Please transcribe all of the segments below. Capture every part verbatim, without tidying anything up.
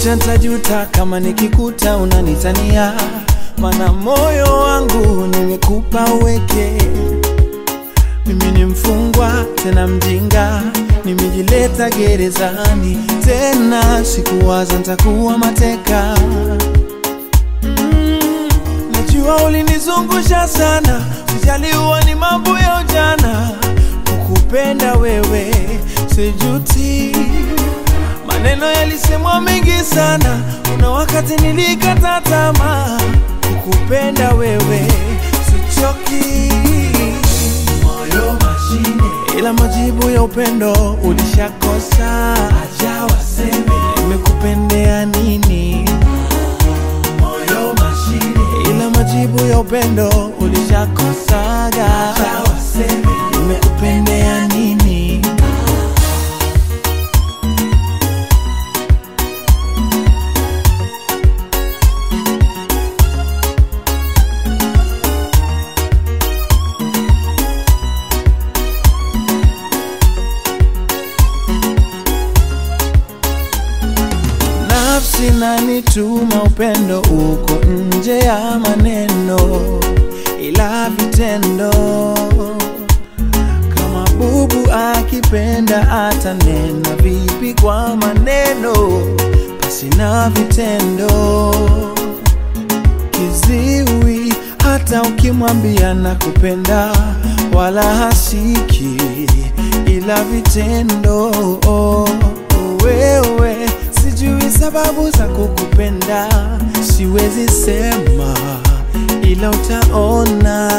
moja nitajuta kama nikikuta unanitania, mana moyo wangu nimekupa uweke. Mimi ni mfungwa tena mjinga, nimejileta gerezani, tena sikuwaza nitakuwa mateka. mm, Najua ulinizungusha sana, sijaliwa ni mambo ya ujana. Kukupenda wewe sijuti, maneno yalisemwa mengi sana, kuna wakati nilikata tamaa. Kukupenda wewe sichoki, moyo mashine, ila majibu ya upendo ulishakosa. Acha waseme nimekupendea nini, moyo mashine, ila majibu ya upendo ulishakosa. Acha waseme nimekupendea nini. Nafsi nanituma upendo uko nje ya maneno, ila vitendo. Kama bubu akipenda atanena vipi kwa maneno, basi na vitendo. Kiziwi hata ukimwambia nakupenda wala hasiki, ila vitendo. Wewe sijui sababu za kukupenda, siwezi sema ila utaona.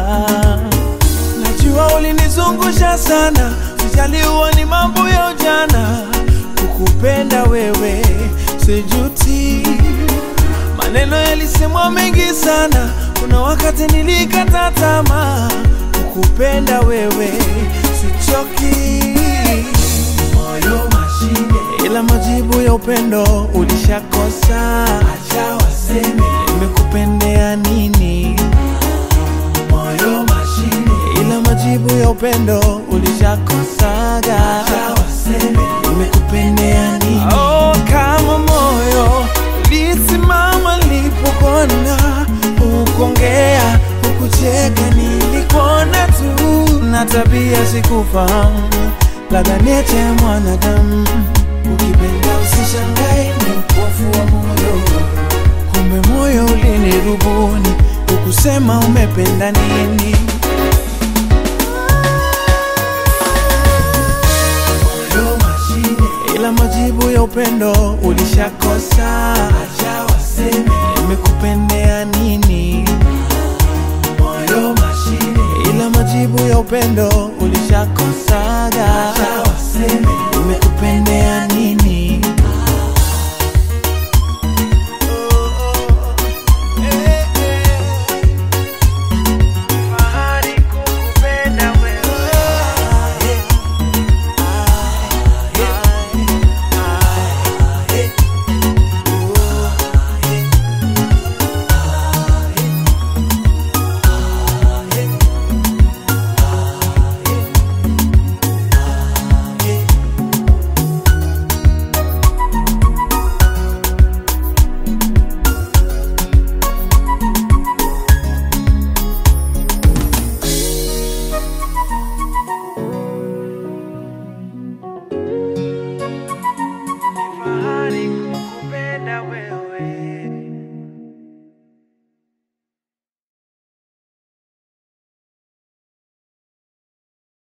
Najua ulinizungusha sana, sijaliwa ni mambo ya ujana. Kukupenda wewe sijuti, maneno yalisemwa mengi sana, kuna wakati nilikata tamaa. Kukupenda wewe sichoki, moyo mashine, ila majibu ya upendo ulishakosa. Acha waseme nimekupendea nini, moyo mashine, ila majibu ya upendo ulishakosa. Acha waseme nimekupendea nini. Oh, kama moyo ulisimama nilipokona, ukongea ukucheka nilikuona tu, na tabia sikufahamu, ladha niache mwanadamu. Ukipenda usishangae ni upofu wa moyo, kumbe moyo ulinirubuni, ukusema umependa nini. Moyo mashine, ila majibu ya upendo ulishakosa. Acha waseme nimekupendea nini.